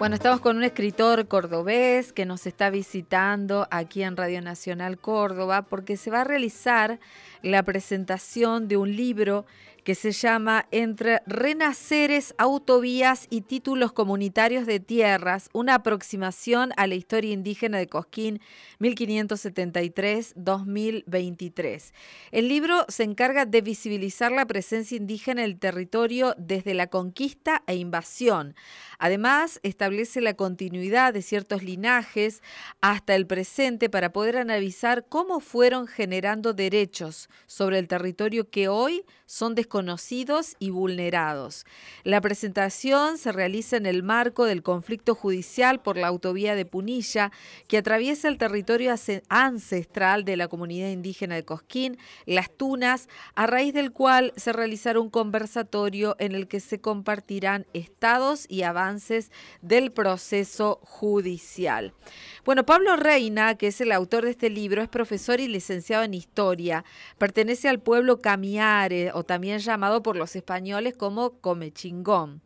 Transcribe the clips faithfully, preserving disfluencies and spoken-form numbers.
Bueno, estamos con un escritor cordobés que nos está visitando aquí en Radio Nacional Córdoba porque se va a realizar la presentación de un libro que se llama Entre Renaceres, Autovías y Títulos Comunitarios de Tierras, una aproximación a la historia indígena de Cosquín mil quinientos setenta y tres a dos mil veintitrés. El libro se encarga de visibilizar la presencia indígena en el territorio desde la conquista e invasión. Además, establece la continuidad de ciertos linajes hasta el presente para poder analizar cómo fueron generando derechos sobre el territorio que hoy son desconocidos y vulnerados. La presentación se realiza en el marco del conflicto judicial por la autovía de Punilla, que atraviesa el territorio ancestral de la comunidad indígena de Cosquín, Las Tunas, a raíz del cual se realizará un conversatorio en el que se compartirán estados y avances del proceso judicial. Bueno, Pablo Reina, que es el autor de este libro, es profesor y licenciado en Historia. Pertenece al pueblo Camiare, o también llamado por los españoles como Comechingón.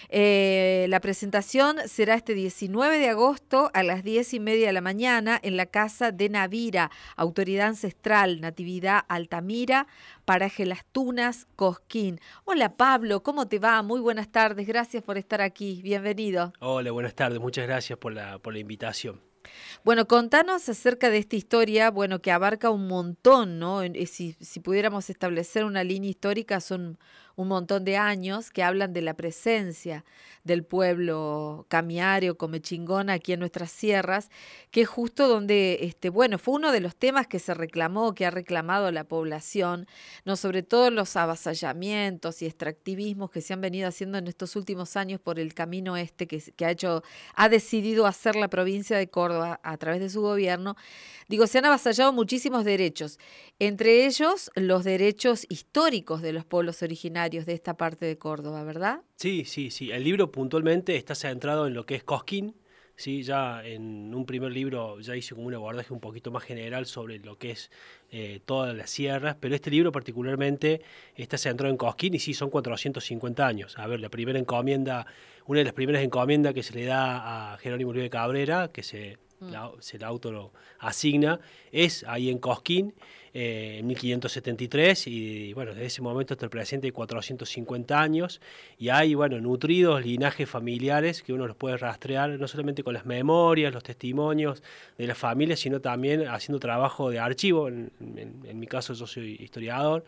Eh, la presentación será este diecinueve de agosto a las diez y media de la mañana en la Casa de Navira, Autoridad Ancestral, Natividad Altamira, Paraje Las Tunas, Cosquín. Hola Pablo, ¿cómo te va? Muy buenas tardes, gracias por estar aquí, bienvenido. Hola, buenas tardes, muchas gracias por la, por la invitación. Bueno, contanos acerca de esta historia, bueno, que abarca un montón, ¿no? Si, si pudiéramos establecer una línea histórica, son un montón de años que hablan de la presencia del pueblo Camiare o Comechingón aquí en nuestras sierras, que es justo donde, este, bueno, fue uno de los temas que se reclamó, que ha reclamado la población, no, sobre todo los avasallamientos y extractivismos que se han venido haciendo en estos últimos años por el camino este que, que ha hecho, ha decidido hacer la provincia de Córdoba a través de su gobierno. Digo, se han avasallado muchísimos derechos, entre ellos los derechos históricos de los pueblos originarios de esta parte de Córdoba, ¿verdad? Sí, sí, sí. El libro puntualmente está centrado en lo que es Cosquín. Sí, ya en un primer libro ya hice como un abordaje un poquito más general sobre lo que es eh, todas las sierras, pero este libro particularmente está centrado en Cosquín y sí, son cuatrocientos cincuenta años. A ver, la primera encomienda, una de las primeras encomiendas que se le da a Jerónimo Uribe Cabrera, que se, mm. la, se la auto asigna, es ahí en Cosquín, eh, en mil quinientos setenta y tres, y bueno, desde ese momento hasta el presente hay cuatrocientos cincuenta años, y hay, bueno, nutridos linajes familiares que uno los puede rastrear, no solamente con las memorias, los testimonios de las familias, sino también haciendo trabajo de archivo. En, en, en mi caso yo soy historiador,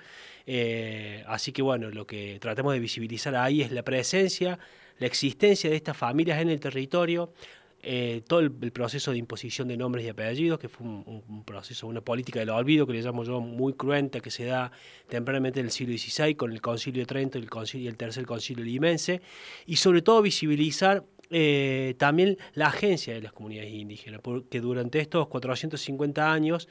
eh, así que bueno, lo que tratamos de visibilizar ahí es la presencia, la existencia de estas familias en el territorio, Eh, todo el, el proceso de imposición de nombres y apellidos, que fue un, un proceso, una política del olvido que le llamo yo muy cruenta, que se da tempranamente en el siglo dieciséis con el Concilio de Trento y el, concilio, el Tercer Concilio Limense, y sobre todo visibilizar eh, también la agencia de las comunidades indígenas, porque durante estos cuatrocientos cincuenta años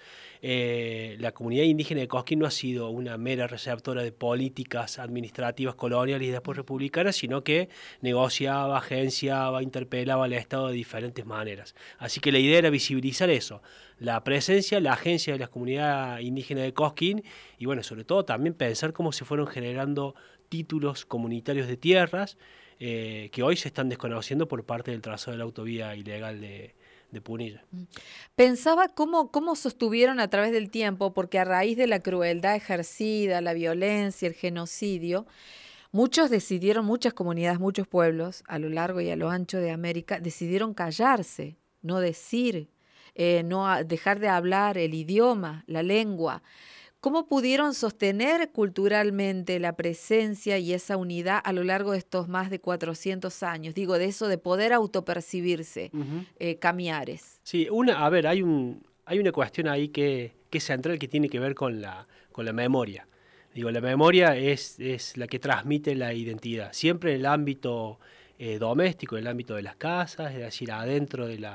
eh, la comunidad indígena de Cosquín no ha sido una mera receptora de políticas administrativas coloniales y después republicanas, sino que negociaba, agenciaba, interpelaba al Estado de diferentes maneras. Así que la idea era visibilizar eso, la presencia, la agencia de la comunidad indígena de Cosquín, y bueno, sobre todo también pensar cómo se fueron generando títulos comunitarios de tierras, Eh, que hoy se están desconociendo por parte del trazado de la autovía ilegal de, de Punilla. Pensaba cómo, cómo sostuvieron a través del tiempo, porque a raíz de la crueldad ejercida, la violencia, el genocidio, muchos decidieron, muchas comunidades, muchos pueblos a lo largo y a lo ancho de América, decidieron callarse, no decir, eh, no a, dejar de hablar el idioma, la lengua. ¿Cómo pudieron sostener culturalmente la presencia y esa unidad a lo largo de estos más de cuatrocientos años? Digo, de eso de poder autopercibirse, uh-huh. eh, Camiares. Sí, una, a ver, hay, un, hay una cuestión ahí que, que es central, que tiene que ver con la, con la memoria. Digo, la memoria es, es la que transmite la identidad, siempre en el ámbito eh, doméstico, en el ámbito de las casas, es decir, adentro de la,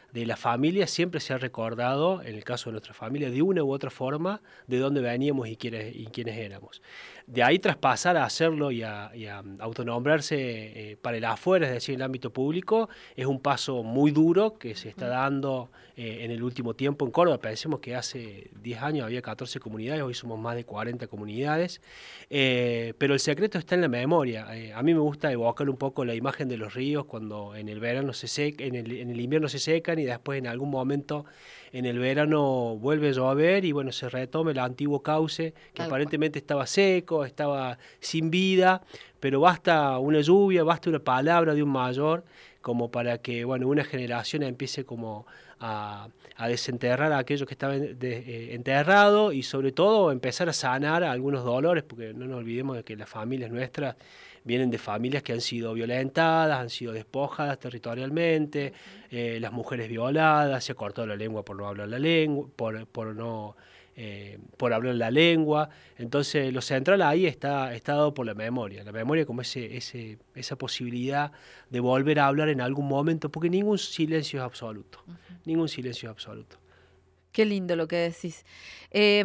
de la familia siempre se ha recordado, en el caso de nuestra familia, de una u otra forma, de dónde veníamos y quiénes, y quiénes éramos. De ahí traspasar a hacerlo y a, y a autonombrarse eh, para el afuera, es decir, en el ámbito público, es un paso muy duro que se está dando eh, en el último tiempo en Córdoba. Pensemos que hace diez años había catorce comunidades, hoy somos más de cuarenta comunidades, eh, pero el secreto está en la memoria. Eh, a mí me gusta evocar un poco la imagen de los ríos cuando en el verano se secan, en el, en el invierno se secan y después en algún momento en el verano vuelve a llover y bueno, se retoma el antiguo cauce que Tal aparentemente cual. estaba seco, estaba sin vida, pero basta una lluvia, basta una palabra de un mayor como para que bueno, una generación empiece como a, a desenterrar a aquello que estaba de, eh, enterrado y sobre todo empezar a sanar algunos dolores, porque no nos olvidemos de que las familias nuestras vienen de familias que han sido violentadas, han sido despojadas territorialmente, eh, las mujeres violadas, se ha cortado la lengua por no hablar la lengua, por, por no eh, por hablar la lengua. Entonces lo central ahí está, está dado por la memoria, la memoria como ese, ese, esa posibilidad de volver a hablar en algún momento, porque ningún silencio es absoluto, uh-huh. ningún silencio es absoluto. Qué lindo lo que decís. Eh,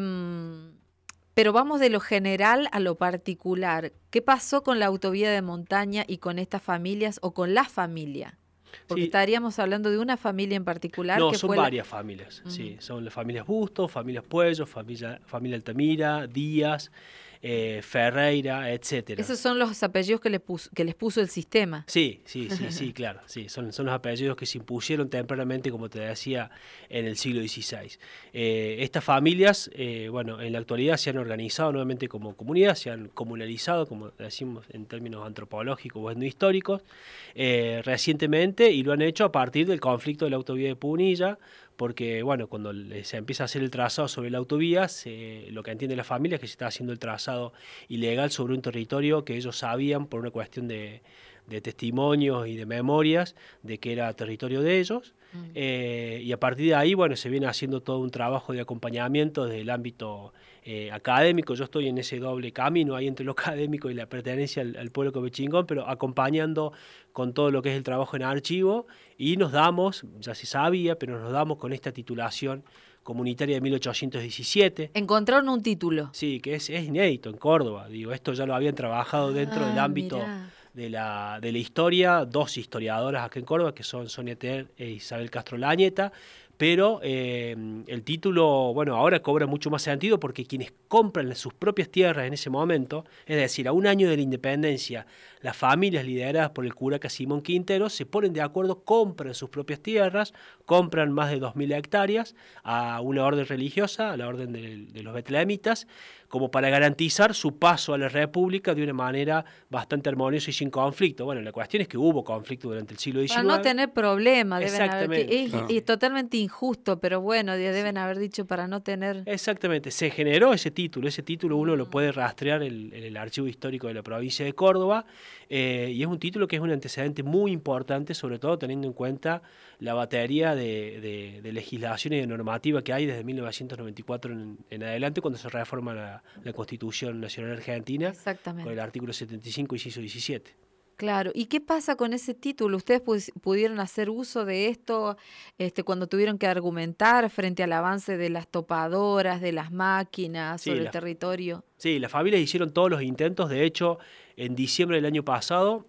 Pero vamos de lo general a lo particular. ¿Qué pasó con la autovía de montaña y con estas familias o con la familia? Porque sí. estaríamos hablando de una familia en particular. No, que son fue varias la... familias. Uh-huh. Sí, son las familias Bustos, familias Puello, familia, familia Altamira, Díaz, eh, Ferreira, etcétera. Esos son los apellidos que les puso, que les puso el sistema. Sí, sí, sí, sí, claro. Sí, son, son los apellidos que se impusieron tempranamente, como te decía, en el siglo dieciséis. Eh, estas familias, eh, bueno, en la actualidad se han organizado nuevamente como comunidad, se han comunalizado, como decimos en términos antropológicos o etnohistóricos, eh, recientemente, y lo han hecho a partir del conflicto de la autovía de Punilla, porque bueno, cuando se empieza a hacer el trazado sobre la autovía, se, lo que entiende la familia es que se está haciendo el trazado ilegal sobre un territorio que ellos sabían por una cuestión de, de testimonios y de memorias de que era territorio de ellos. Mm. Eh, y a partir de ahí, bueno, se viene haciendo todo un trabajo de acompañamiento desde el ámbito eh, académico. Yo estoy en ese doble camino ahí entre lo académico y la pertenencia al, al pueblo comechingón, pero acompañando con todo lo que es el trabajo en archivo, y nos damos, ya se sabía, pero nos damos con esta titulación comunitaria de mil ochocientos diecisiete. ¿Encontraron un título? Sí, que es, es inédito en Córdoba. Digo, esto ya lo habían trabajado dentro ah, del ámbito de la, de la historia, dos historiadoras acá en Córdoba, que son Sonia Ter e Isabel Castro Lañeta, pero eh, el título, bueno, ahora cobra mucho más sentido porque quienes compran sus propias tierras en ese momento, es decir, a un año de la independencia, las familias lideradas por el cura Simón Quintero se ponen de acuerdo, compran sus propias tierras, compran más de dos mil hectáreas a una orden religiosa, a la orden de, de los betlehemitas, como para garantizar su paso a la República de una manera bastante armoniosa y sin conflicto. Bueno, la cuestión es que hubo conflicto durante el siglo diecinueve. Para no tener problemas, deben Exactamente. haber, que es, no. es totalmente injusto, pero bueno, deben haber dicho para no tener... Exactamente, se generó ese título, ese título uno lo puede rastrear en, en el archivo histórico de la provincia de Córdoba, eh, y es un título que es un antecedente muy importante, sobre todo teniendo en cuenta la batería de, de, de legislación y de normativa que hay desde mil novecientos noventa y cuatro en, en adelante, cuando se reforma la, la Constitución Nacional Argentina, con el artículo setenta y cinco, inciso diecisiete. Claro, ¿y qué pasa con ese título? ¿Ustedes pudieron hacer uso de esto este, cuando tuvieron que argumentar frente al avance de las topadoras, de las máquinas, sí, sobre la, el territorio? Sí, las familias hicieron todos los intentos. De hecho, en diciembre del año pasado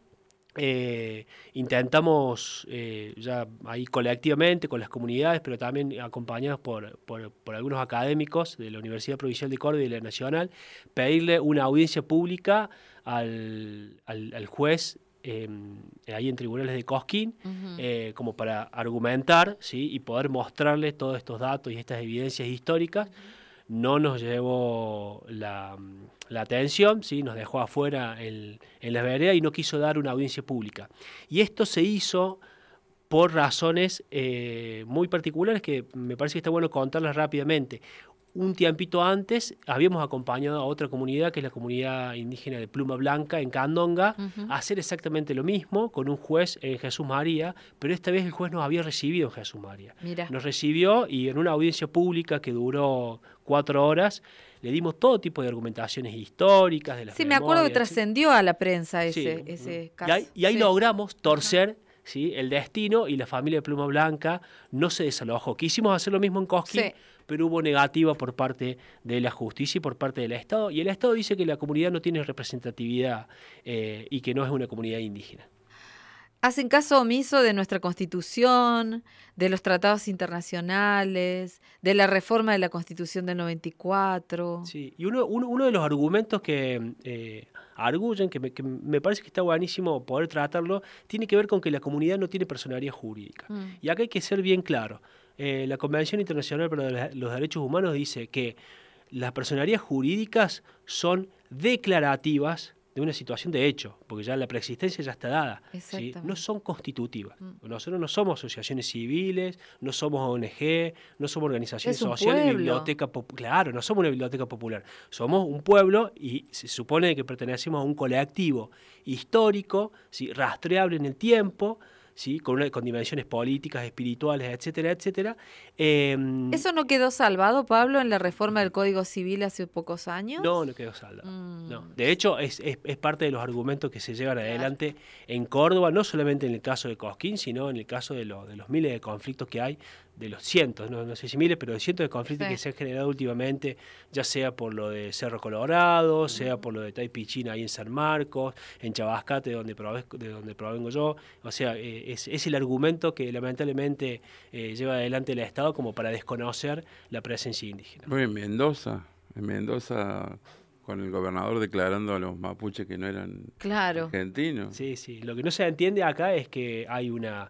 eh, intentamos eh, ya ahí colectivamente con las comunidades, pero también acompañados por, por, por algunos académicos de la Universidad Provincial de Córdoba y de la Nacional, pedirle una audiencia pública al, al, al juez eh, ahí en tribunales de Cosquín, uh-huh. eh, como para argumentar, ¿sí? Y poder mostrarle todos estos datos y estas evidencias históricas. Uh-huh. No nos llevó la, la atención, ¿sí? Nos dejó afuera en, en la vereda y no quiso dar una audiencia pública. Y esto se hizo por razones eh, muy particulares que me parece que está bueno contarlas rápidamente. Un tiempito antes habíamos acompañado a otra comunidad, que es la comunidad indígena de Pluma Blanca, en Candonga, uh-huh. a hacer exactamente lo mismo con un juez en Jesús María, pero esta vez el juez nos había recibido en Jesús María. Mira. Nos recibió y en una audiencia pública que duró cuatro horas, le dimos todo tipo de argumentaciones históricas. De las sí, memorias, me acuerdo que trascendió a la prensa ese, sí. ese y caso. ahí, y ahí sí. logramos torcer... Uh-huh. ¿sí? El destino, y la familia de Pluma Blanca no se desalojó. Quisimos hacer lo mismo en Cosquín, sí, pero hubo negativa por parte de la justicia y por parte del Estado, y el Estado dice que la comunidad no tiene representatividad eh, y que no es una comunidad indígena. Hacen caso omiso de nuestra Constitución, de los tratados internacionales, de la reforma de la Constitución del noventa y cuatro. Sí, y uno, uno, uno de los argumentos que eh, arguyen, que me, que me parece que está buenísimo poder tratarlo, tiene que ver con que la comunidad no tiene personalidad jurídica. Mm. Y acá hay que ser bien claro. Eh, la Convención Internacional para los Derechos Humanos dice que las personalidades jurídicas son declarativas de una situación de hecho, porque ya la preexistencia ya está dada, ¿sí? No son constitutivas. Mm. Nosotros no somos asociaciones civiles, no somos O N G, no somos organizaciones sociales, pueblo. biblioteca popular. Claro, no somos una biblioteca popular. Somos un pueblo y se supone que pertenecemos a un colectivo histórico, ¿sí? Rastreable en el tiempo, ¿sí? Con, una, con dimensiones políticas, espirituales, etcétera, etcétera. Eh, ¿Eso no quedó salvado, Pablo, en la reforma del Código Civil hace pocos años? No, no quedó salvado. Mm. No. De hecho, es, es, es parte de los argumentos que se llevan adelante en Córdoba, no solamente en el caso de Cosquín, sino en el caso de, lo, de los miles de conflictos que hay, de los cientos, no, no sé si miles, pero de cientos de conflictos sí. que se han generado últimamente, ya sea por lo de Cerro Colorado, mm. sea por lo de Taipichín ahí en San Marcos, en Chabascate, de donde, prove, de donde provengo yo. O sea, eh, es, es el argumento que lamentablemente eh, lleva adelante el Estado como para desconocer la presencia indígena. Bueno, en Mendoza, en Mendoza, con el gobernador declarando a los mapuches que no eran claro. argentinos. Sí, sí. Lo que no se entiende acá es que hay una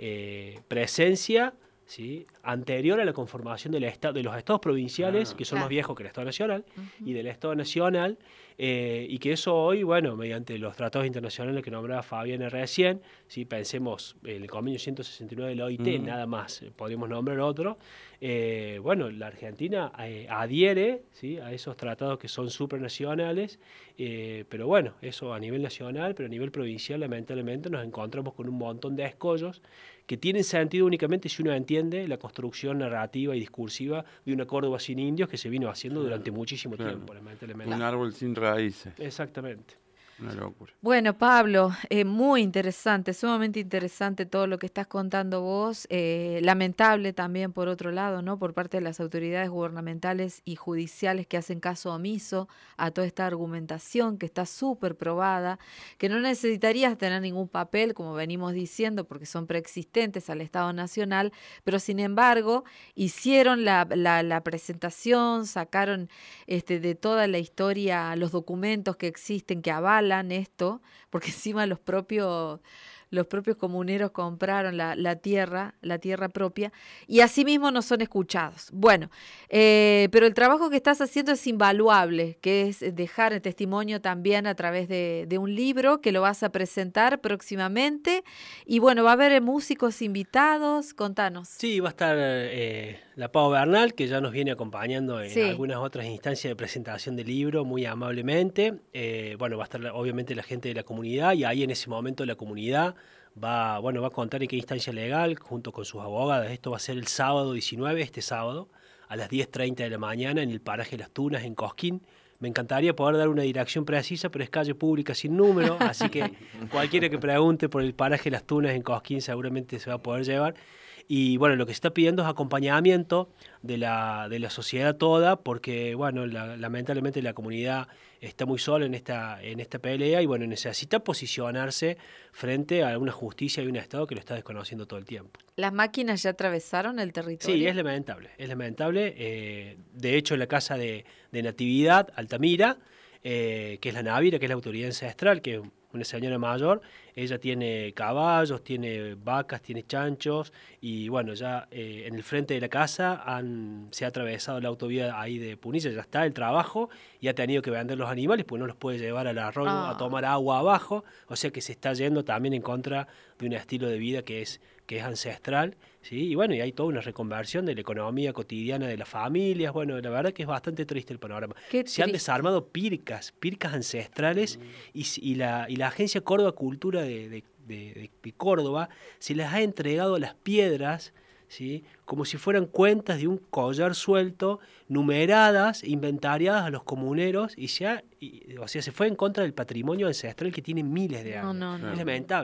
eh, presencia, ¿sí? anterior a la conformación del estado, de los estados provinciales, ah, que son claro. más viejos que el Estado Nacional, uh-huh. y del Estado Nacional, eh, y que eso hoy, bueno, mediante los tratados internacionales que nombraba Fabián recién, ¿sí? pensemos en el convenio ciento sesenta y nueve de la O I T, uh-huh. nada más, podríamos nombrar otro, eh, bueno, la Argentina eh, adhiere, ¿sí? a esos tratados que son supranacionales, eh, pero bueno, eso a nivel nacional, pero a nivel provincial, lamentablemente, nos encontramos con un montón de escollos que tienen sentido únicamente si uno entiende la construcción narrativa y discursiva de una Córdoba sin indios que se vino haciendo durante muchísimo claro. tiempo, lamentablemente. Un árbol sin raíces. Exactamente. Una locura. Bueno, Pablo, eh, muy interesante, sumamente interesante todo lo que estás contando vos. Eh, lamentable también, por otro lado, ¿no? Por parte de las autoridades gubernamentales y judiciales que hacen caso omiso a toda esta argumentación que está súper probada, que no necesitarías tener ningún papel, como venimos diciendo, porque son preexistentes al Estado Nacional, pero sin embargo hicieron la, la, la presentación, sacaron este, de toda la historia los documentos que existen que avalan esto, porque encima los propios los propios comuneros compraron la, la tierra, la tierra propia, y asimismo no son escuchados. Bueno, eh, pero el trabajo que estás haciendo es invaluable, que es dejar el testimonio también a través de, de un libro que lo vas a presentar próximamente, y bueno, va a haber músicos invitados, contanos. Sí, va a estar eh, la Pau Bernal, que ya nos viene acompañando en sí. algunas otras instancias de presentación del libro, muy amablemente. Eh, bueno, va a estar obviamente la gente de la comunidad, y ahí en ese momento la comunidad va, bueno, va a contar en qué instancia legal, junto con sus abogadas. Esto va a ser el sábado diecinueve, este sábado, a las diez treinta de la mañana, en el paraje Las Tunas, en Cosquín. Me encantaría poder dar una dirección precisa, pero es calle pública sin número, así que cualquiera que pregunte por el paraje Las Tunas en Cosquín seguramente se va a poder llevar. Y bueno, lo que se está pidiendo es acompañamiento de la, de la sociedad toda, porque bueno, la, lamentablemente la comunidad está muy sola en esta, en esta pelea y bueno, necesita posicionarse frente a una justicia y un Estado que lo está desconociendo todo el tiempo. ¿Las máquinas ya atravesaron el territorio? Sí, es lamentable, es lamentable. Eh, de hecho, en la casa de, de Natividad, Altamira, eh, que es la Navira, que es la autoridad ancestral, que es una señora mayor, ella tiene caballos, tiene vacas, tiene chanchos, y bueno, ya eh, en el frente de la casa han, se ha atravesado la autovía ahí de Punilla, ya está el trabajo, y ha tenido que vender los animales, pues no los puede llevar al arroyo ah. a tomar agua abajo, o sea que se está yendo también en contra de un estilo de vida que es, que es ancestral, ¿sí? Y bueno, y hay toda una reconversión de la economía cotidiana de las familias, bueno, la verdad que es bastante triste el panorama. Qué se han triste. desarmado pircas, pircas ancestrales, mm. y, y, la, y la Agencia Córdoba Cultura de, de, de, de Córdoba se les ha entregado las piedras, ¿sí? Como si fueran cuentas de un collar suelto, numeradas, inventariadas a los comuneros, y se ha, y, o sea, se fue en contra del patrimonio ancestral que tiene miles de años. No, no, no. Es lamentable eso.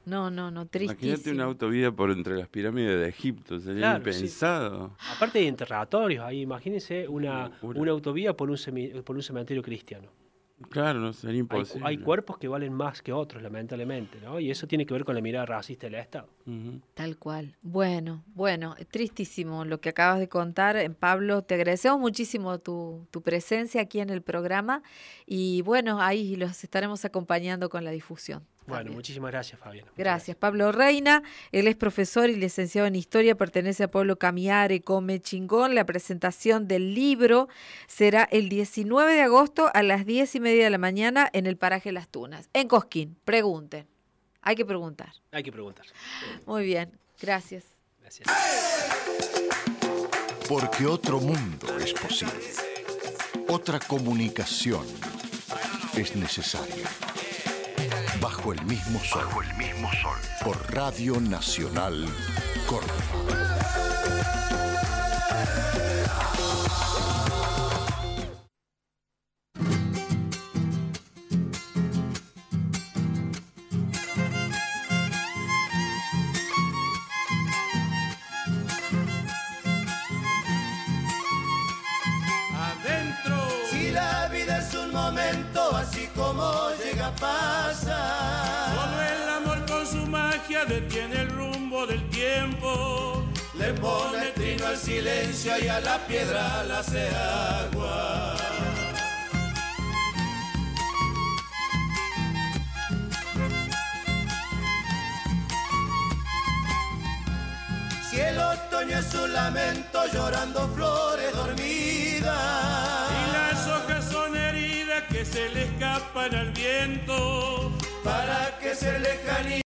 No, no, no, tristísimo. Imagínate una autovía por entre las pirámides de Egipto, sería Claro, impensado. Sí. Aparte de interrogatorios, ahí imagínense una, Una- una autovía por un, semi- por un cementerio cristiano. Claro, no sería Hay, imposible. hay cuerpos que valen más que otros, lamentablemente, ¿no? Y eso tiene que ver con la mirada racista del Estado. Ujú. Tal cual. Bueno, bueno, tristísimo lo que acabas de contar, eh, Pablo. Te agradecemos muchísimo tu, tu presencia aquí en el programa y bueno, ahí los estaremos acompañando con la difusión. Bueno, también. muchísimas gracias, Fabiana. Muchas Gracias. Pablo Reina, él es profesor y licenciado en Historia, pertenece a Pueblo Camiare, Come Chingón. La presentación del libro será el diecinueve de agosto a las diez y media de la mañana en el paraje Las Tunas, en Cosquín. Pregunten. Hay que preguntar. Hay que preguntar. Muy bien. Gracias. Gracias. Porque otro mundo es posible. Otra comunicación es necesaria. Bajo el mismo sol. Bajo el mismo sol. Por Radio Nacional Córdoba. Si la vida es un momento, así como llega pasa. Solo el amor con su magia detiene el rumbo del tiempo. Le pone trino al silencio y a la piedra la hace agua. Si el otoño es un lamento llorando flores dormidas. Y las hojas son heridas que se le escapan al viento. Para que se lejanía